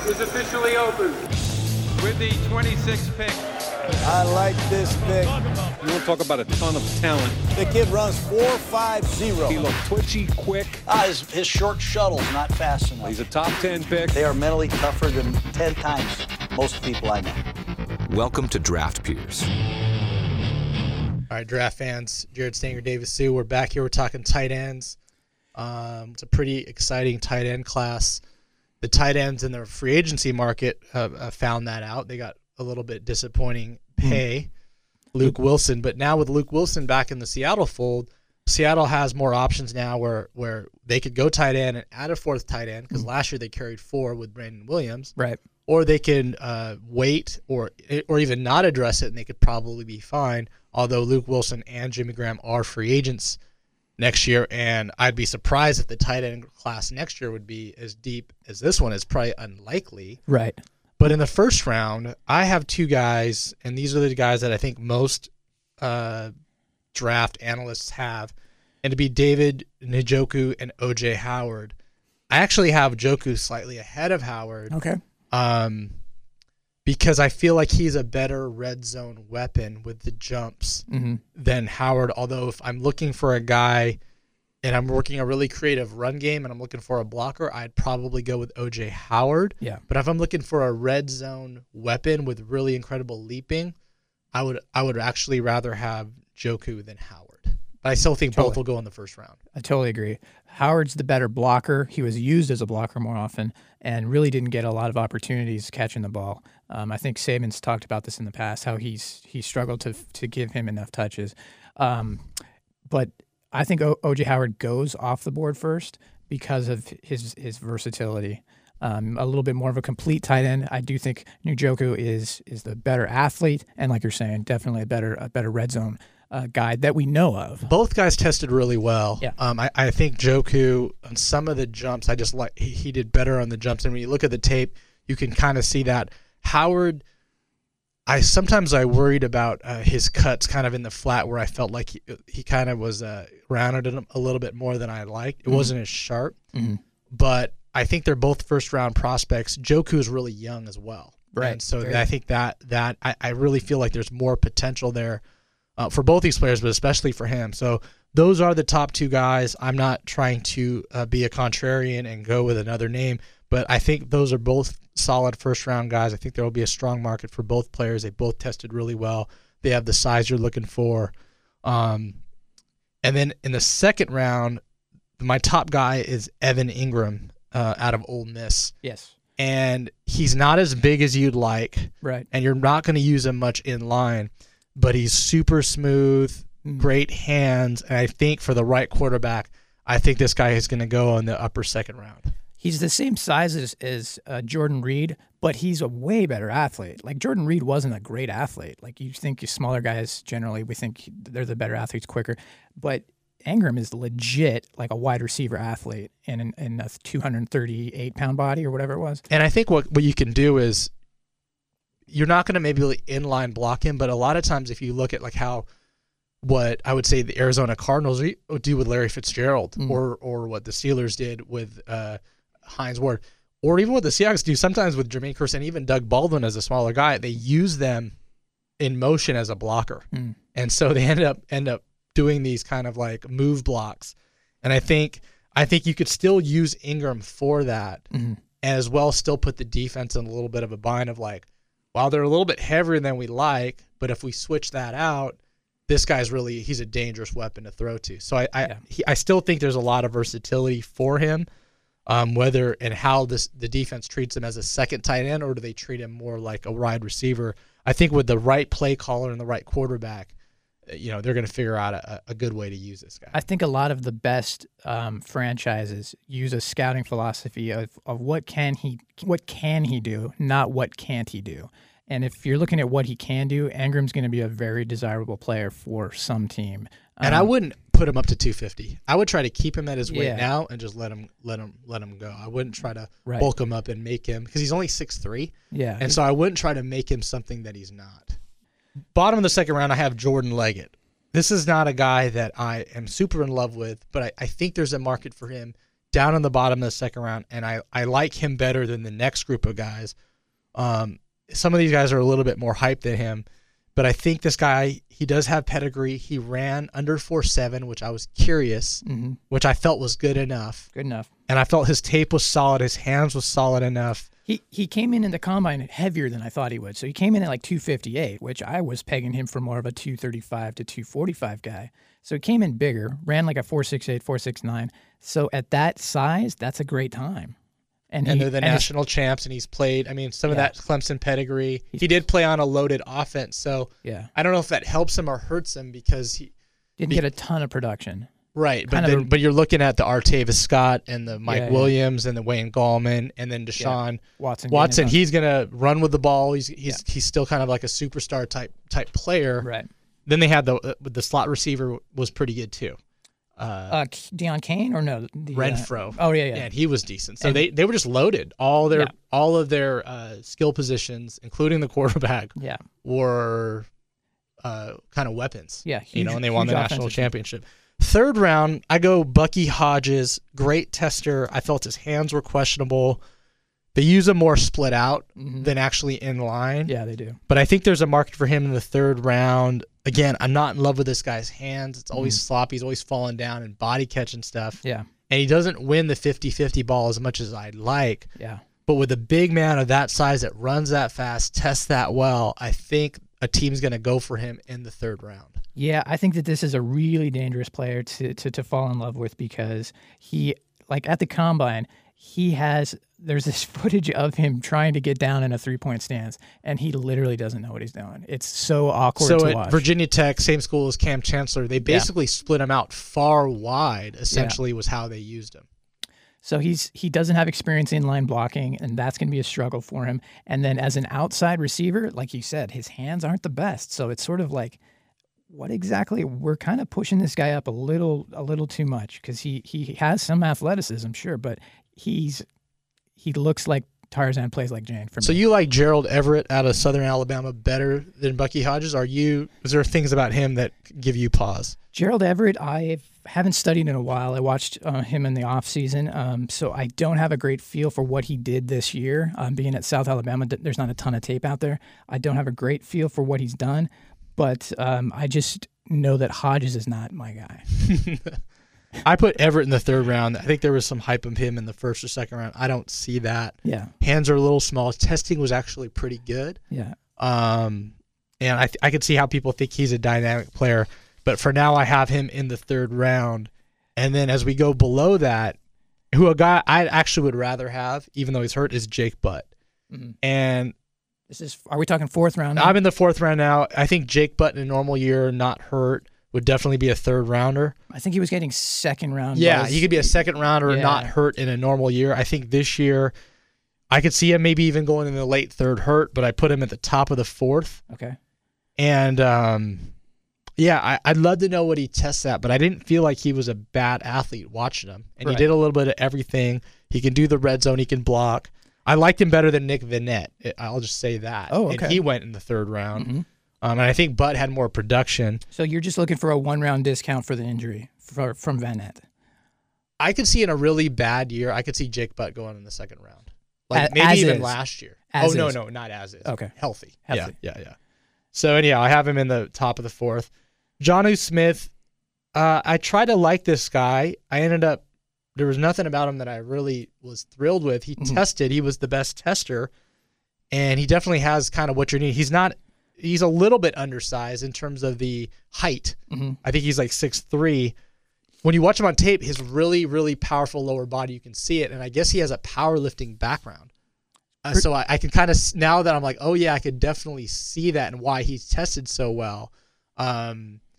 is officially open. With the 26th pick. I like this pick. You want to talk about a ton of talent. The kid runs 4.50. He looked twitchy, quick. His short shuttle's not fast enough. He's a top 10 pick. They are mentally tougher than 10 times most people I know. Welcome to Draft Peers. All right, draft fans, Jared Stanger, Davis Sue. We're back here. We're talking tight ends. It's a pretty exciting tight end class. The tight ends in the free agency market found that out. They got a little bit disappointing pay, Luke Wilson. But now with Luke Wilson back in the Seattle fold, Seattle has more options now where they could go tight end and add a fourth tight end, because last year they carried 4 with Brandon Williams. Right. Or they can wait or even not address it, and they could probably be fine, although Luke Wilson and Jimmy Graham are free agents next year, and I'd be surprised if the tight end class next year would be as deep as this one. Is probably unlikely. Right. But in the first round, I have 2 guys, and these are the guys that I think most draft analysts have, and to be David Njoku and O.J. Howard. I actually have Njoku slightly ahead of Howard. Okay. Because I feel like he's a better red zone weapon with the jumps than Howard. Although if I'm looking for a guy and I'm working a really creative run game and I'm looking for a blocker, I'd probably go with O.J. Howard. Yeah. But if I'm looking for a red zone weapon with really incredible leaping, I would actually rather have Njoku than Howard. But I still think both will go in the first round. I totally agree. Howard's the better blocker. He was used as a blocker more often and really didn't get a lot of opportunities catching the ball. I think Saban's talked about this in the past, how he struggled to give him enough touches. But I think O.J. Howard goes off the board first because of his versatility. A little bit more of a complete tight end. I do think Njoku is the better athlete, and like you're saying, definitely a better red zone guy that we know of. Both guys tested really well. Yeah. I think Njoku, on some of the jumps, I just like he did better on the jumps. And when you look at the tape, you can kind of see that. Howard, I worried about his cuts kind of in the flat, where I felt like he kind of was rounded it a little bit more than I liked. It wasn't as sharp, but I think they're both first-round prospects. Njoku is really young as well. Right. And so I think that I really feel like there's more potential there for both these players, but especially for him. So those are the top 2 guys. I'm not trying to be a contrarian and go with another name, but I think those are both solid first-round guys. I think there will be a strong market for both players. They both tested really well. They have the size you're looking for. And then in the second round, my top guy is Evan Ingram out of Ole Miss. Yes. And he's not as big as you'd like. Right. And you're not going to use him much in line, but he's super smooth, great hands, and I think for the right quarterback, I think this guy is going to go in the upper second round. He's the same size as Jordan Reed, but he's a way better athlete. Like, Jordan Reed wasn't a great athlete. Like, you think smaller guys, generally, we think they're the better athletes quicker. But Ingram is legit like a wide receiver athlete in a 238-pound body or whatever it was. And I think what you can do is, you're not going to maybe inline block him, but a lot of times if you look at like what I would say the Arizona Cardinals do with Larry Fitzgerald, or what the Steelers did with Hines Ward, or even what the Seahawks do sometimes with Jermaine Kearse and even Doug Baldwin as a smaller guy, they use them in motion as a blocker. And so they end up doing these kind of like move blocks. And I think you could still use Ingram for that, and as well still put the defense in a little bit of a bind of like, wow, they're a little bit heavier than we like, but if we switch that out, this guy's he's a dangerous weapon to throw to. So I still think there's a lot of versatility for him, whether and how the defense treats him as a second tight end, or do they treat him more like a wide receiver. I think with the right play caller and the right quarterback, they're going to figure out a good way to use this guy. I think a lot of the best franchises use a scouting philosophy of what can he do, not what can't he do. And if you're looking at what he can do, Ingram's going to be a very desirable player for some team. And I wouldn't put him up to 250. I would try to keep him at his weight now and just let him go. I wouldn't try to bulk him up and make him, because he's only 6'3". Yeah. And so I wouldn't try to make him something that he's not. Bottom of the second round, I have Jordan Leggett. This is not a guy that I am super in love with, but I think there's a market for him down in the bottom of the second round, and I like him better than the next group of guys. Some of these guys are a little bit more hyped than him, but I think this guy, he does have pedigree. He ran under 4.7, which I was curious, which I felt was good enough. Good enough. And I felt his tape was solid. His hands was solid enough. He came in the combine heavier than I thought he would. So he came in at like 258, which I was pegging him for more of a 235 to 245 guy. So he came in bigger, ran like a 4.68, 4.69. So at that size, that's a great time. And they're the national champs, and he's played, I mean, some of that Clemson pedigree. He did play on a loaded offense, so I don't know if that helps him or hurts him because he didn't get a ton of production. Right, but you're looking at the Artavis Scott and the Mike Williams and the Wayne Gallman and then Deshaun Watson. He's gonna run with the ball. He's still kind of like a superstar type player. Right. Then they had the slot receiver was pretty good too. Deion Kane or no? Renfro. Yeah. And he was decent. So they were just loaded. All of their skill positions, including the quarterback, were kind of weapons. Yeah, huge, and they won the national championship. Third round, I go Bucky Hodges, great tester. I felt his hands were questionable. They use him more split out than actually in line. Yeah, they do. But I think there's a market for him in the third round. Again, I'm not in love with this guy's hands. It's always sloppy. He's always falling down and body catching stuff. Yeah. And he doesn't win the 50-50 ball as much as I'd like. Yeah. But with a big man of that size that runs that fast, tests that well, I think a team's going to go for him in the third round. Yeah, I think that this is a really dangerous player to fall in love with because he, like at the combine, there's this footage of him trying to get down in a three-point stance, and he literally doesn't know what he's doing. It's so awkward to watch. So at Virginia Tech, same school as Cam Chancellor, they basically split him out far wide, essentially was how they used him. So he doesn't have experience in line blocking, and that's going to be a struggle for him. And then as an outside receiver, like you said, his hands aren't the best. So it's sort of like, what exactly? We're kind of pushing this guy up a little too much because he has some athleticism, sure, but he looks like Tarzan, plays like Jane for me. So you like Gerald Everett out of Southern Alabama better than Bucky Hodges? Is there things about him that give you pause? Gerald Everett, I haven't studied in a while. I watched him in the offseason, so I don't have a great feel for what he did this year. Being at South Alabama, there's not a ton of tape out there. I don't have a great feel for what he's done, but I just know that Hodges is not my guy. I put Everett in the third round. I think there was some hype of him in the first or second round. I don't see that. Yeah. Hands are a little small. His testing was actually pretty good. Yeah. And I could see how people think he's a dynamic player. But for now, I have him in the third round. And then as we go below that, who a guy I actually would rather have, even though he's hurt, is Jake Butt. Mm-hmm. And are we talking fourth round now? I'm in the fourth round now. I think Jake Butt in a normal year, not hurt, would definitely be a third rounder. I think he was getting second round. Yeah, he could be a second rounder not hurt in a normal year. I think this year I could see him maybe even going in the late third hurt, but I put him at the top of the fourth. Okay. And I'd love to know what he tests at, but I didn't feel like he was a bad athlete watching him. And he did a little bit of everything. He can do the red zone. He can block. I liked him better than Nick Vanette. I'll just say that. Oh, okay. And he went in the third round. Mm-hmm. And I think Butt had more production. So you're just looking for a one-round discount for the injury from Vanette. I could see in a really bad year, I could see Jake Butt going in the second round. Like maybe even last year. No, not as is. Okay. Healthy. Yeah. So anyhow, I have him in the top of the fourth. Jonnu Smith, I tried to like this guy. There was nothing about him that I really was thrilled with. He tested. He was the best tester. And he definitely has kind of what you need. He's a little bit undersized in terms of the height. Mm-hmm. I think he's like 6'3". When you watch him on tape, his really, really powerful lower body, you can see it. And I guess he has a powerlifting background. So I can kind of, now that I'm like, oh yeah, I could definitely see that and why he's tested so well. Butt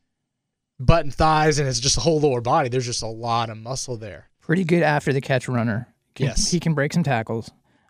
and thighs and it's just a whole lower body. There's just a lot of muscle there. Pretty good after the catch runner. Yes. He can break some tackles.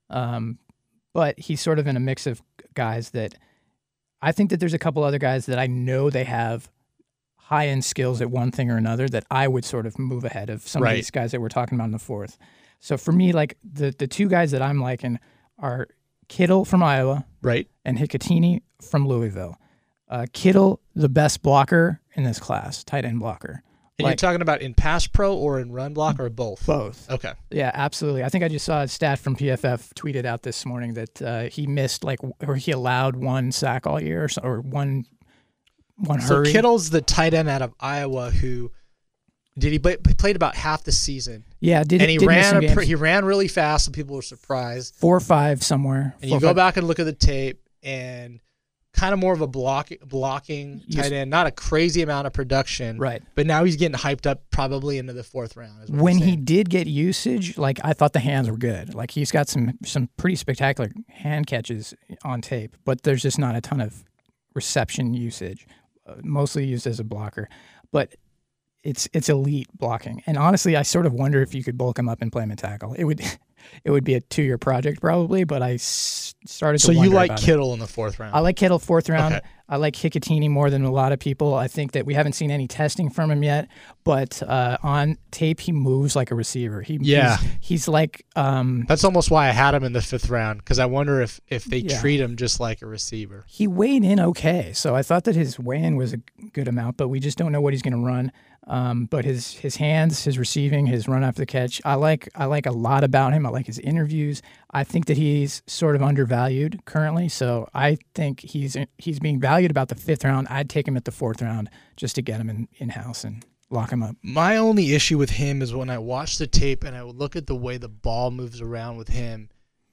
But he's sort of in a mix of guys that I think that there's a couple other guys that I know they have high-end skills at one thing or another that I would sort of move ahead of some of these guys that we're talking about in the fourth. So for me, like the two guys that I'm liking are Kittle from Iowa, right, and Hicatini from Louisville. Kittle, the best blocker in this class, tight end blocker. And you're talking about in pass pro or in run block or both? Both. Okay. Yeah, absolutely. I think I just saw a stat from PFF tweeted out this morning that he missed or he allowed one sack all year or one So hurry. Kittle's the tight end out of Iowa who he played about half the season. Yeah, and he ran really fast, so people were surprised. 4.5 somewhere. And you go back and look at the tape, and kind of more of a blocking tight end, not a crazy amount of production. Right. But now he's getting hyped up probably into the 4th round. When he did get usage, I thought the hands were good. He's got some pretty spectacular hand catches on tape, but there's just not a ton of reception usage, mostly used as a blocker. But it's elite blocking. And honestly, I sort of wonder if you could bulk him up and play him in tackle. It would be a 2-year project probably, but I started to wonder. So you like Kittle in the 4th round? I like Kittle 4th round. Okay. I like Hikatini more than a lot of people. I think that we haven't seen any testing from him yet, but on tape he moves like a receiver. He's like that's almost why I had him in the 5th round, because I wonder if they treat him just like a receiver. He weighed in okay, so I thought that his weigh-in was a good amount, but we just don't know what he's going to run. But his hands, his receiving, his run after the catch, I like a lot about him. I like his interviews. I think that he's sort of undervalued currently, so I think he's being valued about the 5th round. I'd take him at the 4th round just to get him in-house and lock him up. My only issue with him is when I watch the tape and I would look at the way the ball moves around with him,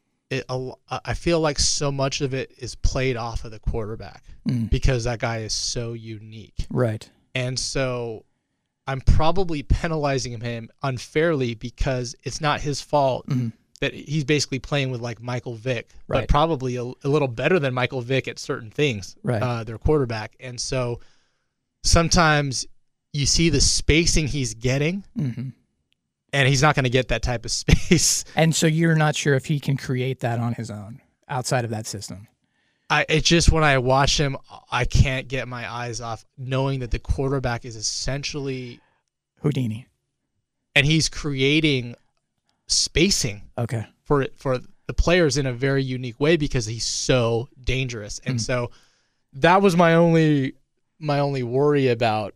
I feel like so much of it is played off of the quarterback because that guy is so unique. Right. And so I'm probably penalizing him unfairly because it's not his fault that he's basically playing with like Michael Vick, but probably a little better than Michael Vick at certain things, their quarterback. And so sometimes you see the spacing he's getting, and he's not going to get that type of space. And so you're not sure if he can create that on his own outside of that system. It's just when I watch him, I can't get my eyes off knowing that the quarterback is essentially Houdini, and he's creating spacing for the players in a very unique way because he's so dangerous. And so that was my only worry about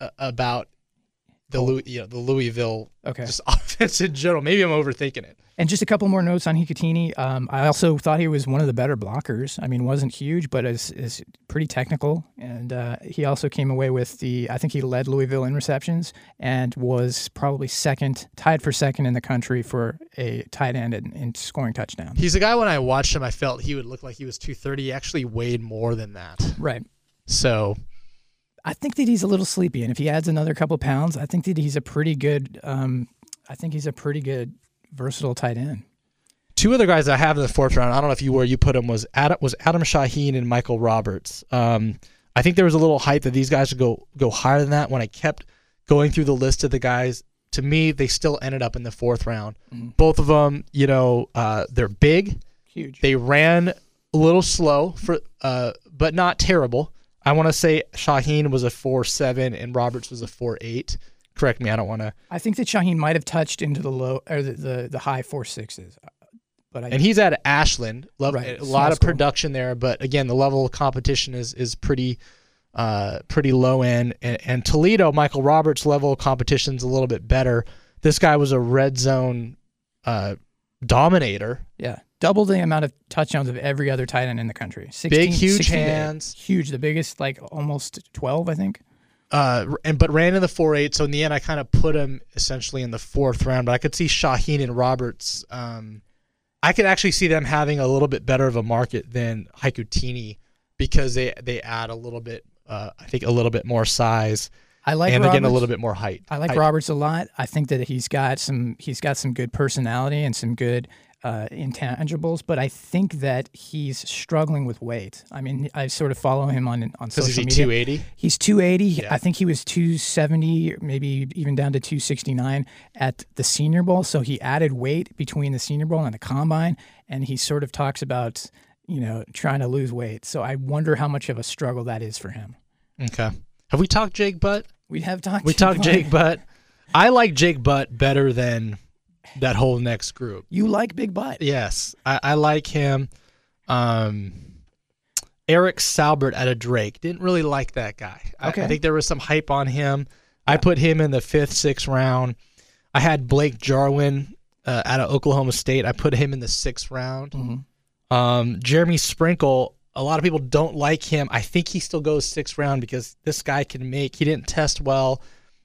the Louisville just offense in general. Maybe I'm overthinking it. And just a couple more notes on Hikatini. I also thought he was one of the better blockers. I mean, wasn't huge, but is pretty technical. And he also came away with I think he led Louisville in receptions and was probably tied for second in the country for a tight end in scoring touchdowns. He's a guy, when I watched him, I felt he would look like he was 230. He actually weighed more than that. Right. So I think that he's a little sleepy. And if he adds another couple pounds, I think that he's a pretty good versatile tight end. 2 other guys I have in the 4th round, I don't know if you put them, was Adam Shaheen and Michael Roberts. I think there was a little hype that these guys would go higher than that. When I kept going through the list of the guys, to me, they still ended up in the 4th round. Both of them, they're big. Huge. They ran a little slow, but not terrible. I want to say Shaheen was a 4.7 and Roberts was a 4.8. Correct me, I don't want to. I think that Shaheen might have touched into the low or the high 4.6s, and he's at Ashland. A lot of production there, but again, the level of competition is pretty low end. And Toledo, Michael Roberts' level of competition is a little bit better. This guy was a red zone dominator. Yeah, double the amount of touchdowns of every other tight end in the country. 16, huge hands, huge. The biggest, like almost 12, I think. But ran in the 4.8, so in the end I kind of put him essentially in the 4th round. But I could see Shaheen and Roberts. I could actually see them having a little bit better of a market than Hikutini because they add a little bit, I think a little bit more size. I like and Roberts. Again a little bit more height. I like Roberts a lot. I think that he's got some good personality and some good intangibles, but I think that he's struggling with weight. I mean, I sort of follow him on social media. Is he 280? He's 280. Yeah. I think he was 270, maybe even down to 269 at the Senior Bowl. So he added weight between the Senior Bowl and the Combine, and he sort of talks about, trying to lose weight. So I wonder how much of a struggle that is for him. Okay. Have we talked Jake Butt? We have talked. We talked Jake Butt. I like Jake Butt better than that whole next group. You like Big Butt? Yes, I like him. Eric Saubert out of Drake. Didn't really like that guy. Okay. I think there was some hype on him. I put him in the 5th, 6th round. I had Blake Jarwin out of Oklahoma State. I put him in the 6th round. Jeremy Sprinkle, a lot of people don't like him. I think he still goes 6th round because this guy can make. He didn't test well.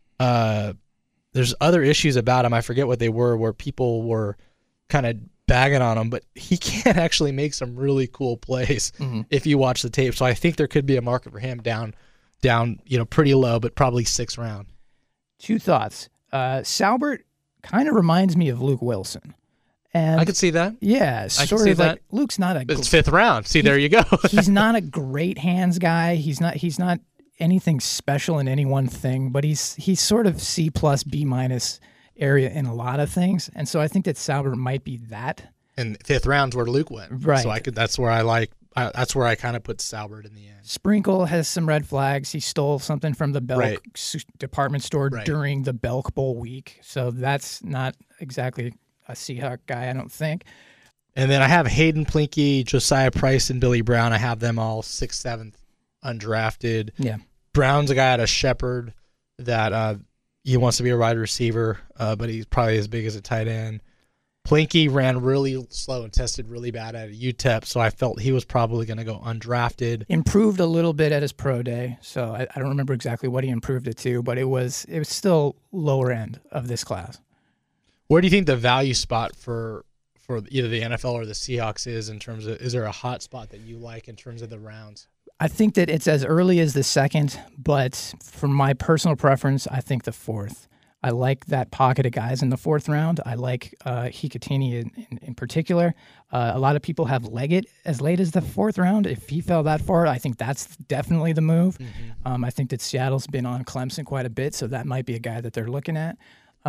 There's other issues about him. I forget what they were, where people were kind of bagging on him, but he can actually make some really cool plays if you watch the tape. So I think there could be a market for him down, pretty low, but probably 6th round. 2 thoughts. Salbert kind of reminds me of Luke Wilson. And I could see that. Yeah, sort of like Luke's not a. It's 5th round. See, there you go. He's not a great hands guy. He's not anything special in any one thing, but he's sort of C+, B- area in a lot of things, and so I think that Salbert might be that. And 5th round's where Luke went, right? So that's where I kind of put Salbert in the end. Sprinkle has some red flags. He stole something from the Belk department store during the Belk Bowl week, so that's not exactly a Seahawk guy, I don't think. And then I have Hayden Plinke, Josiah Price, and Billy Brown. I have them all 6th, 7th, undrafted. Yeah. Brown's a guy out of Shepherd that he wants to be a wide receiver, but he's probably as big as a tight end. Plinke ran really slow and tested really bad at UTEP, so I felt he was probably going to go undrafted. Improved a little bit at his pro day, so I don't remember exactly what he improved it to, but it was still lower end of this class. Where do you think the value spot for either the NFL or the Seahawks is in terms of, is there a hot spot that you like in terms of the rounds? I think that it's as early as the 2nd, but for my personal preference, I think the 4th. I like that pocket of guys in the 4th round. I like Hikatini in particular. A lot of people have Leggett as late as the 4th round. If he fell that far, I think that's definitely the move. I think that Seattle's been on Clemson quite a bit, so that might be a guy that they're looking at.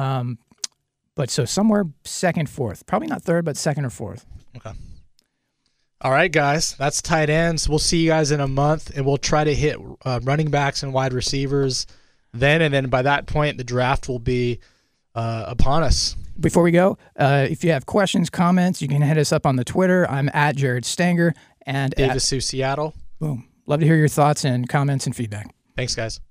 But so somewhere 2nd, 4th. Probably not 3rd, but 2nd or 4th. Okay. All right, guys. That's tight ends. We'll see you guys in a month, and we'll try to hit running backs and wide receivers then. And then by that point, the draft will be upon us. Before we go, if you have questions, comments, you can hit us up on the Twitter. I'm at Jared Stanger. And Davis Sioux, Seattle. Boom. Love to hear your thoughts and comments and feedback. Thanks, guys.